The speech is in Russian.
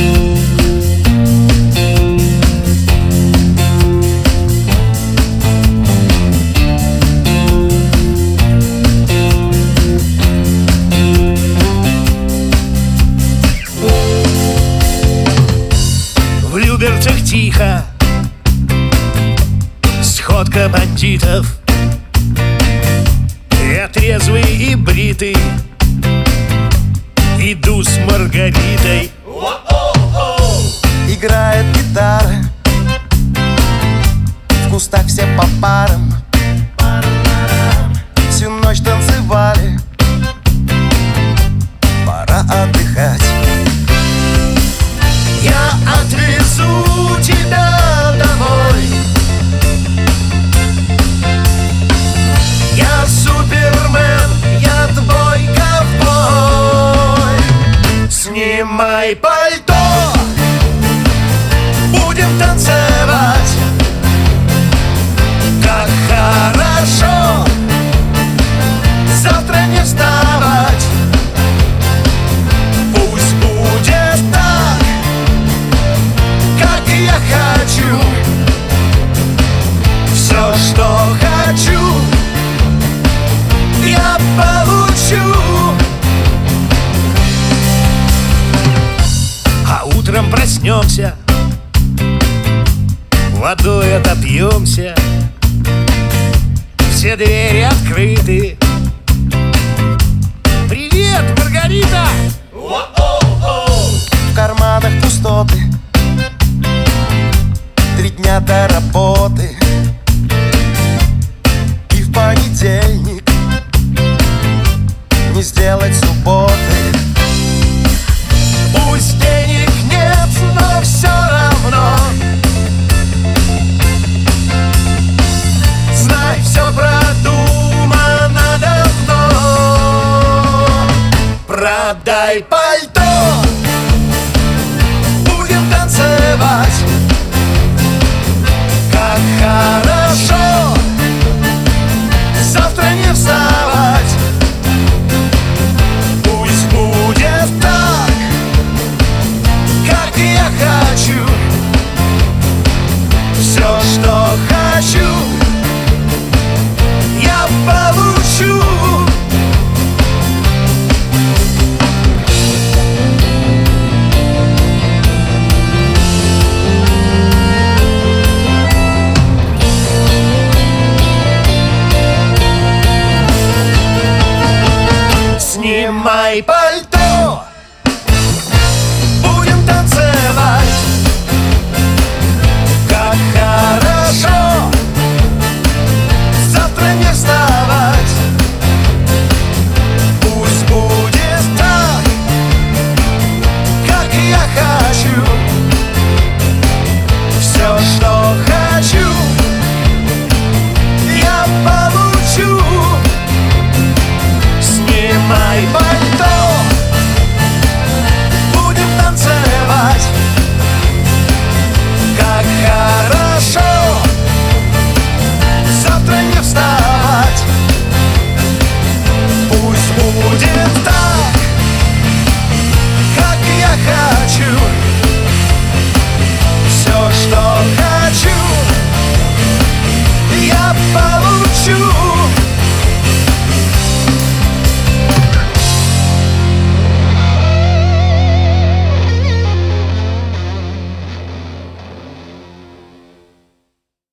В Люберцах тихо, сходка бандитов. Я трезвый и бритый, иду с Маргаритой. Играет гитара, в кустах все по парам. Всю ночь танцевали, пора отдыхать. Я отвезу тебя домой. Я Супермен, я твой ковбой. Снимай пальто, будем танцевать. Как хорошо завтра не вставать. Пусть будет так, как я хочу. Все, что хочу, я получу. А утром проснемся, водой отопьемся. Все двери открыты. Привет, Маргарита! В карманах пустоты, 3 дня до работы. И в понедельник не сделать субботы. Пусть денег нет, но все равно знай, все продумано давно. Продай пальто, будем танцевать. Как хорошо